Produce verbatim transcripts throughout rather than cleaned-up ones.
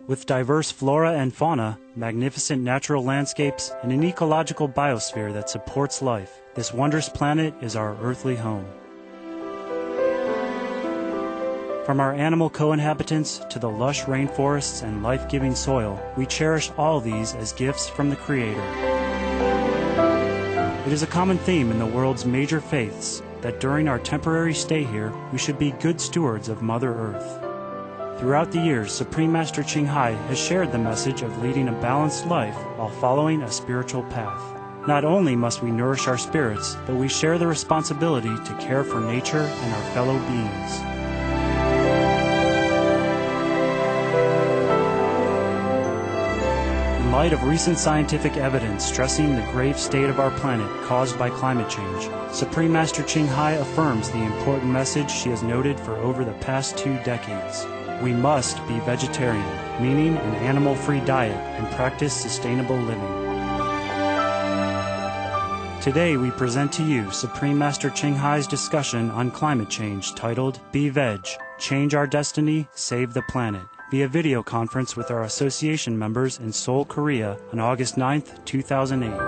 With diverse flora and fauna, magnificent natural landscapes, and an ecological biosphere that supports life, this wondrous planet is our earthly home. From our animal co-inhabitants to the lush rainforests and life-giving soil, we cherish all these as gifts from the Creator. It is a common theme in the world's major faiths that during our temporary stay here, we should be good stewards of Mother Earth. Throughout the years, Supreme Master Ching Hai has shared the message of leading a balanced life while following a spiritual path. Not only must we nourish our spirits, but we share the responsibility to care for nature and our fellow beings. In light of recent scientific evidence stressing the grave state of our planet caused by climate change, Supreme Master Ching Hai affirms the important message she has noted for over the past two decades. We must be vegetarian, meaning an animal-free diet, and practice sustainable living. Today we present to you Supreme Master Ching Hai's discussion on climate change titled Be Veg, Change Our Destiny, Save the Planet, via video conference with our association members in Seoul, Korea on August ninth, two thousand eight.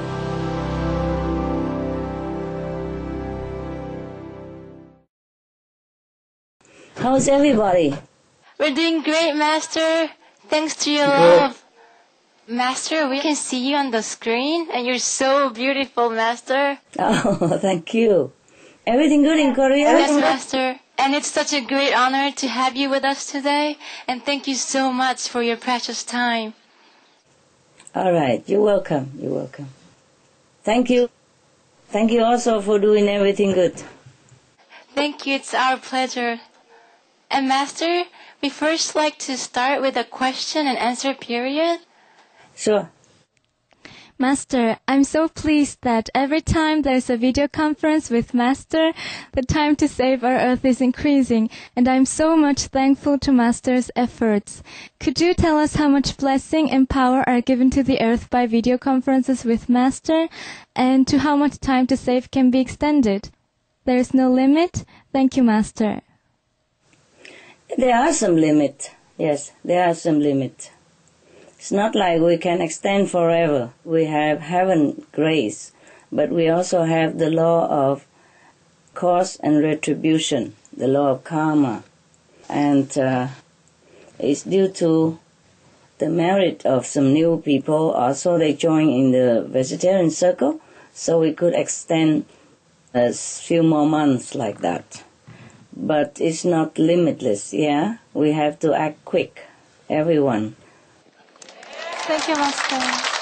How's everybody? We're doing great, Master. Thanks to your Good. love. Master, we can see you on the screen, and you're so beautiful, Master. Oh, thank you. Everything good in Korea? Yes, Master. And it's such a great honor to have you with us today, and thank you so much for your precious time. All right, you're welcome. You're welcome. Thank you. Thank you also for doing everything good. Thank you. It's our pleasure. And Master, we first like to start with a question and answer period. Sure. Master, I'm so pleased that every time there's a video conference with Master, the time to save our Earth is increasing, and I'm so much thankful to Master's efforts. Could you tell us how much blessing and power are given to the Earth by video conferences with Master, and to how much time to save can be extended? There's no limit? Thank you, Master. There are some limits. Yes, there are some limits. It's not like we can extend forever. We have heaven grace, but we also have the law of cause and retribution, the law of karma. And uh, it's due to the merit of some new people. Also, they join in the vegetarian circle, so we could extend a few more months like that. But it's not limitless, yeah? We have to act quick, everyone. Thank you, Master.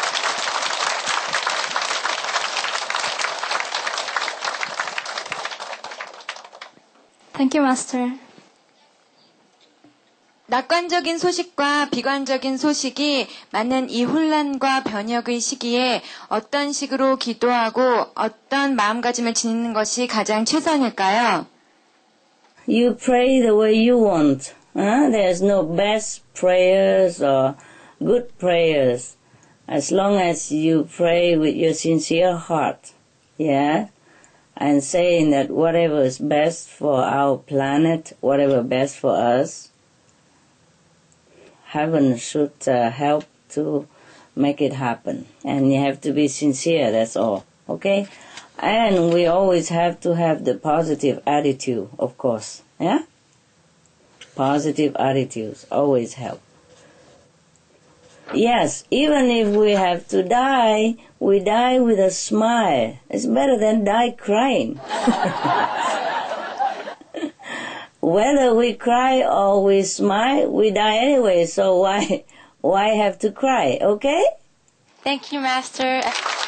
Thank you, Master. 낙관적인 소식과 비관적인 소식이 많은 이 혼란과 변혁의 시기에 어떤 식으로 기도하고 어떤 마음가짐을 지니는 것이 가장 최선일까요? You pray the way you want. Huh? There's no best prayers or good prayers. As long as you pray with your sincere heart, yeah, and saying that whatever is best for our planet, whatever best for us, heaven should uh, help to make it happen. And you have to be sincere, that's all, okay? And we always have to have the positive attitude, of course, yeah? Positive attitudes always help. Yes, even if we have to die, we die with a smile. It's better than die crying. Whether we cry or we smile, we die anyway, so why why have to cry, okay? Thank you, Master.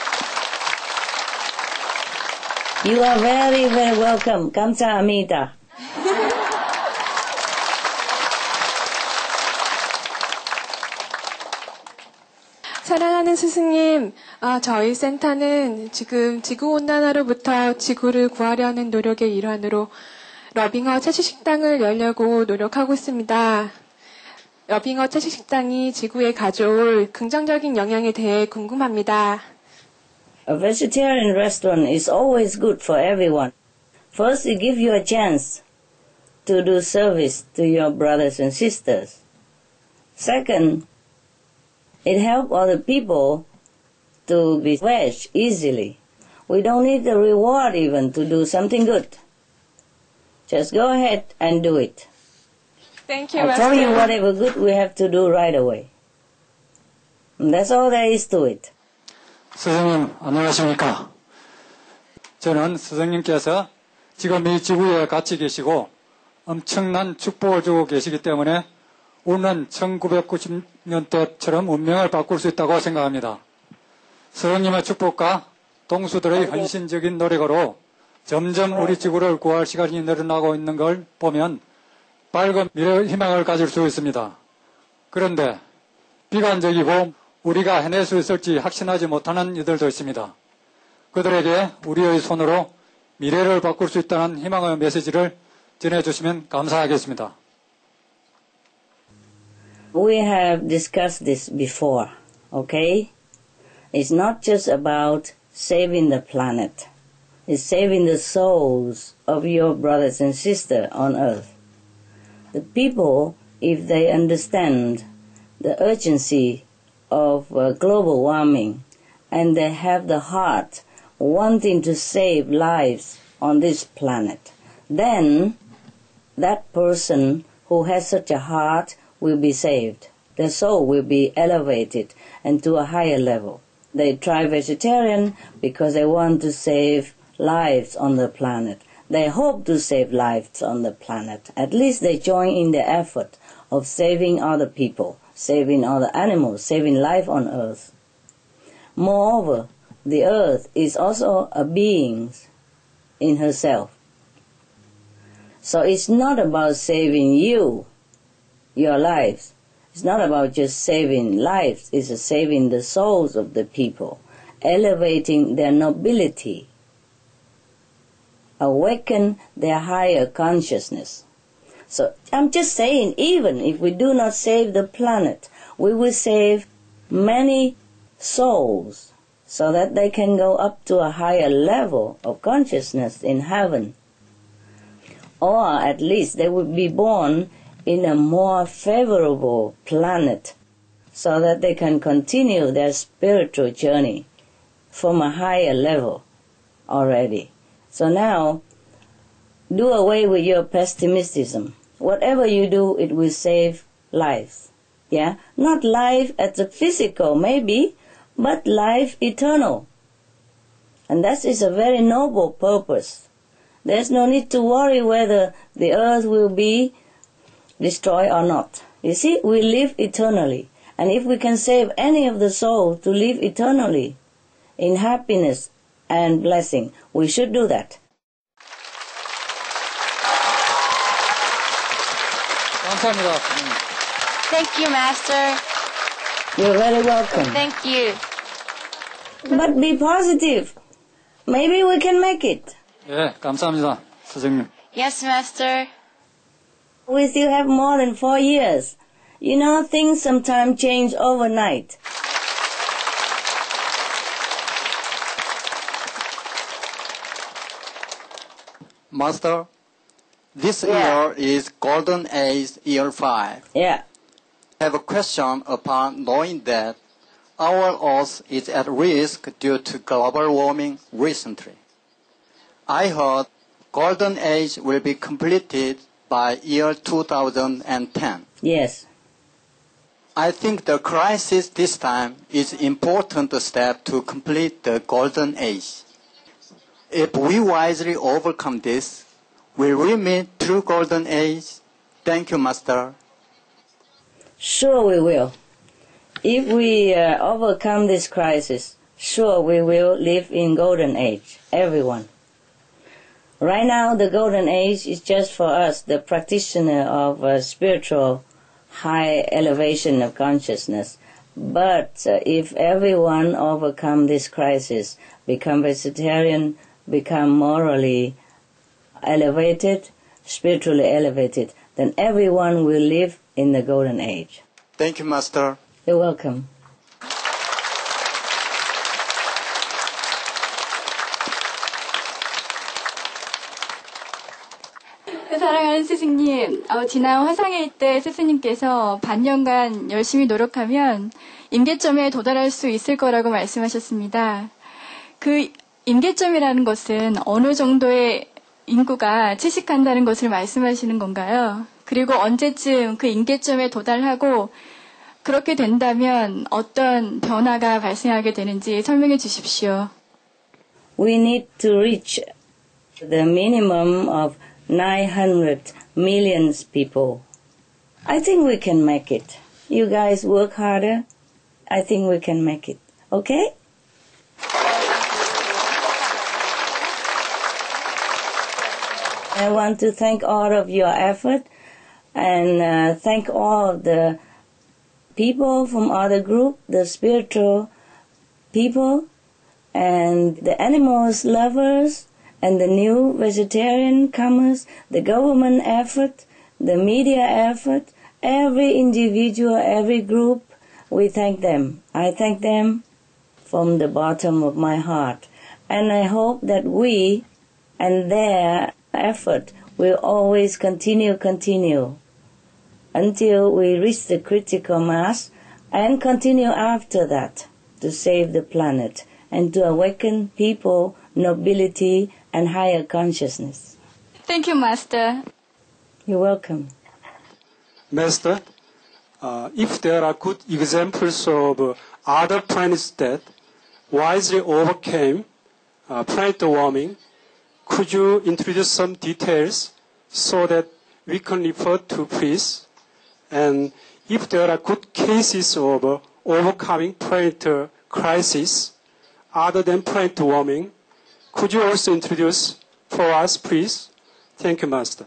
You are very, very welcome. 감사합니다. 사랑하는 스승님, 아, 저희 센터는 지금 지구온난화로부터 지구를 구하려는 노력의 일환으로 러빙어 채식식당을 열려고 노력하고 있습니다. 러빙어 채식식당이 지구에 가져올 긍정적인 영향에 대해 궁금합니다. A vegetarian restaurant is always good for everyone. First, it gives you a chance to do service to your brothers and sisters. Second, it helps other people to be wedged easily. We don't need the reward even to do something good. Just go ahead and do it. Thank you, I Master. told you whatever good we have to do right away. And that's all there is to it. 스승님, 안녕하십니까? 저는 스승님께서 지금 이 지구에 같이 계시고 엄청난 축복을 주고 계시기 때문에 오는 천구백구십 년대처럼 운명을 바꿀 수 있다고 생각합니다. 스승님의 축복과 동수들의 헌신적인 노력으로 점점 우리 지구를 구할 시간이 늘어나고 있는 걸 보면 밝은 미래의 희망을 가질 수 있습니다. 그런데 비관적이고 우리가 해낼 수 있을지 확신하지 못하는 이들도 있습니다. 그들에게 우리의 손으로 미래를 바꿀 수 있다는 희망의 메시지를 전해주시면 감사하겠습니다. We have discussed this before, okay? It's not just about saving the planet. It's saving the souls of your brothers and sisters on earth. The people, if they understand the urgency of uh, global warming and they have the heart wanting to save lives on this planet, then that person who has such a heart will be saved. Their soul will be elevated and to a higher level. They try vegetarian because they want to save lives on the planet. They hope to save lives on the planet. At least they join in the effort of saving other people, saving other animals, saving life on earth. Moreover, the earth is also a being in herself. So it's not about saving you, your lives. It's not about just saving lives. It's saving the souls of the people, elevating their nobility, awaken their higher consciousness. So I'm just saying, even if we do not save the planet, we will save many souls so that they can go up to a higher level of consciousness in heaven. Or at least they will be born in a more favorable planet so that they can continue their spiritual journey from a higher level already. So now, do away with your pessimism. Whatever you do, it will save lives. Yeah? Not life as a physical, maybe, but life eternal. And that is a very noble purpose. There's no need to worry whether the earth will be destroyed or not. You see, we live eternally. And if we can save any of the soul to live eternally in happiness and blessing, we should do that. 감사합니다. Thank you, Master. You're very welcome. Thank you. But be positive. Maybe we can make it. 예, 감사합니다, 스승님. Yes, Master. We still have more than four years. You know, things sometimes change overnight. Master, this Yeah. year is Golden Age Year five. Yeah. I have a question upon knowing that our Earth is at risk due to global warming recently. I heard Golden Age will be completed by year two thousand ten. Yes. I think the crisis this time is important step to complete the Golden Age. If we wisely overcome this, will we meet true Golden Age? Thank you, Master. Sure we will. If we uh, overcome this crisis, sure we will live in Golden Age, everyone. Right now, the Golden Age is just for us, the practitioner of uh, spiritual high elevation of consciousness. But uh, if everyone overcome this crisis, become vegetarian, become morally elevated, spiritually elevated, then everyone will live in the Golden Age. Thank you, Master. You're welcome. 그래서 사랑하는 스승님, 어, 지난 화상회의 때 스승님께서 반년간 열심히 노력하면 임계점에 도달할 수 있을 거라고 말씀하셨습니다. 그 임계점이라는 것은 어느 정도의 인구가 채식한다는 것을 말씀하시는 건가요? 그리고 언제쯤 그 임계점에 도달하고 그렇게 된다면 어떤 변화가 발생하게 되는지 설명해 주십시오. We need to reach the minimum of nine hundred million people. I think we can make it. You guys work harder. I think we can make it. Okay? I want to thank all of your effort and uh, thank all the people from other group, the spiritual people, and the animals lovers, and the new vegetarian comers, the government effort, the media effort, every individual, every group, we thank them. I thank them from the bottom of my heart. And I hope that we and their effort will always continue, continue, until we reach the critical mass and continue after that to save the planet and to awaken people, nobility, and higher consciousness. Thank you, Master. You're welcome. Master, uh, if there are good examples of uh, other planets that wisely overcame uh, planet warming, could you introduce some details so that we can refer to, please? And if there are good cases of uh, overcoming planet uh, crisis other than planet warming, could you also introduce for us, please? Thank you, Master.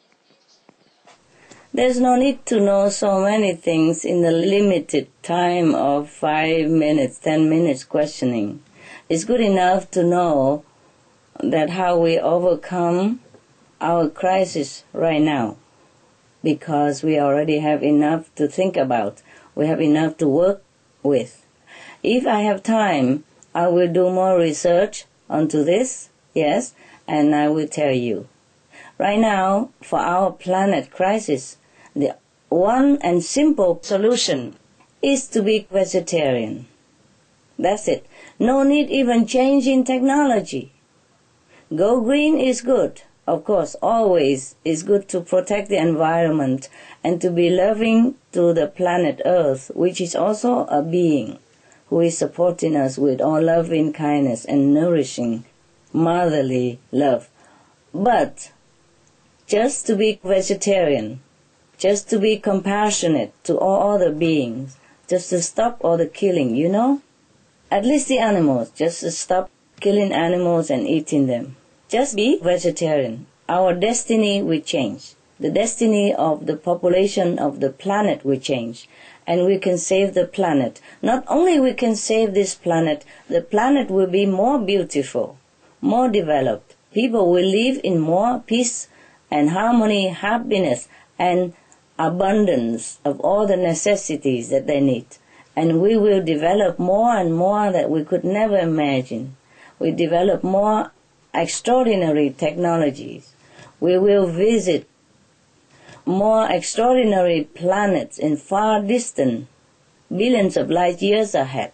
There's no need to know so many things in the limited time of five minutes, ten minutes questioning. It's good enough to know that how we overcome our crisis right now, because we already have enough to think about. We have enough to work with. If I have time, I will do more research onto this, yes, and I will tell you. Right now, for our planet crisis, the one and simple solution is to be vegetarian. That's it. No need even change in technology. Go green is good. Of course, always is good to protect the environment and to be loving to the planet Earth, which is also a being who is supporting us with all loving kindness and nourishing motherly love. But just to be vegetarian, just to be compassionate to all other beings, just to stop all the killing, you know? At least the animals, just to stop killing animals and eating them. Just be vegetarian. Our destiny will change. The destiny of the population of the planet will change. And we can save the planet. Not only we can save this planet, the planet will be more beautiful, more developed. People will live in more peace and harmony, happiness, and abundance of all the necessities that they need. And we will develop more and more that we could never imagine. We develop more extraordinary technologies. We will visit more extraordinary planets in far distant, billions of light years ahead.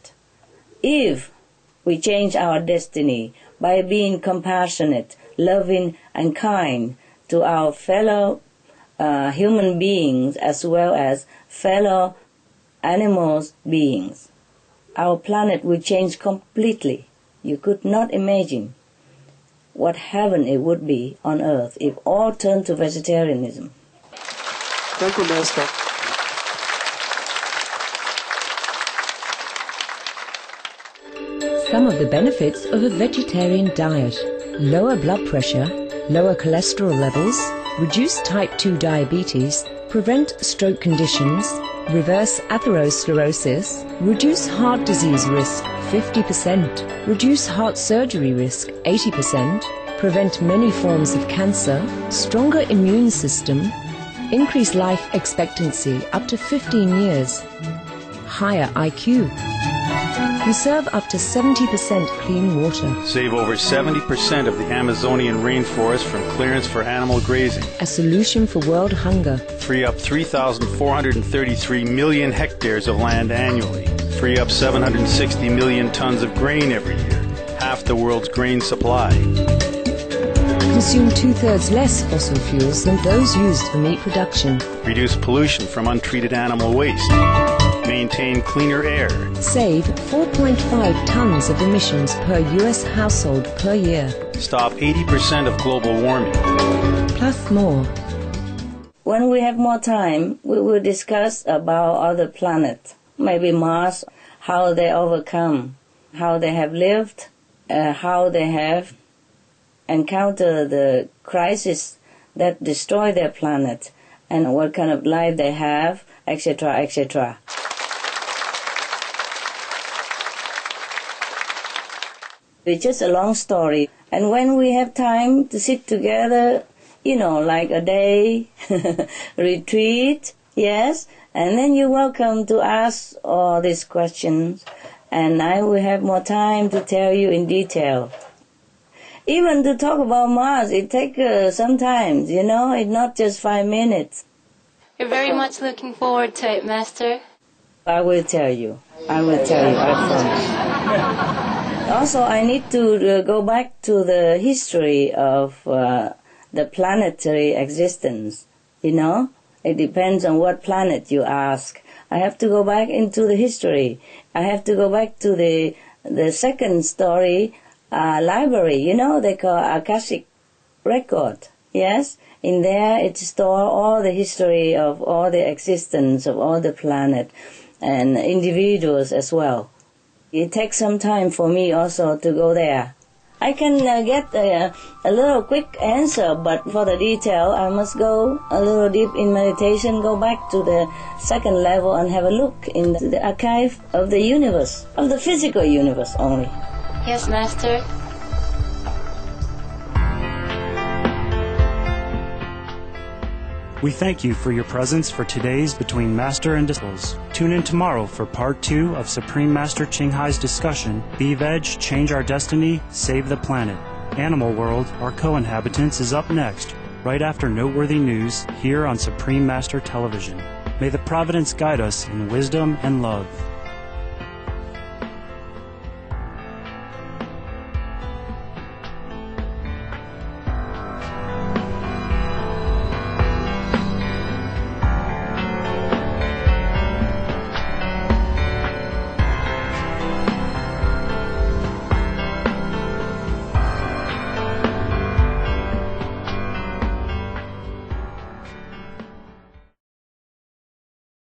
If we change our destiny by being compassionate, loving, and kind to our fellow uh, human beings as well as fellow animals beings, our planet will change completely. You could not imagine what heaven it would be on earth if all turned to vegetarianism. Thank you, Master. Some of the benefits of a vegetarian diet: lower blood pressure, lower cholesterol levels, reduce type two diabetes, prevent stroke conditions, reverse atherosclerosis, reduce heart disease risk fifty percent, reduce heart surgery risk eighty percent, prevent many forms of cancer, stronger immune system, increase life expectancy up to fifteen years, higher I Q. We serve up to seventy percent clean water. Save over seventy percent of the Amazonian rainforest from clearance for animal grazing. A solution for world hunger. Free up three thousand four hundred thirty-three million hectares of land annually. Free up seven hundred sixty million tons of grain every year, half the world's grain supply. Consume two-thirds less fossil fuels than those used for meat production. Reduce pollution from untreated animal waste. Maintain cleaner air. Save four point five tons of emissions per U S household per year. Stop eighty percent of global warming. Plus more. When we have more time, we will discuss about other planets, maybe Mars, how they overcome, how they have lived, uh, how they have encountered the crisis that destroy their planet, and what kind of life they have, et cetera, et cetera. It's just a long story. And when we have time to sit together, you know, like a day retreat, yes, and then you're welcome to ask all these questions, and I will have more time to tell you in detail. Even to talk about Mars, it takes uh, some time, you know, it's not just five minutes. We're very much looking forward to it, Master. I will tell you. I will tell you, I promise. Also, I need to uh, go back to the history of uh, the planetary existence, you know. It depends on what planet you ask. I have to go back into the history. I have to go back to the the second story uh, library, you know, they call Akashic record, yes? In there it stores all the history of all the existence of all the planet and individuals as well. It takes some time for me also to go there. I can uh, get a, a little quick answer, but for the detail, I must go a little deep in meditation, go back to the second level and have a look in the archive of the universe, of the physical universe only. Yes, Master. We thank you for your presence for today's Between Master and Disciples. Tune in tomorrow for part two of Supreme Master Ching Hai's discussion, Be Veg, Change Our Destiny, Save the Planet. Animal World, Our Co-Inhabitants is up next, right after noteworthy news here on Supreme Master Television. May the Providence guide us in wisdom and love.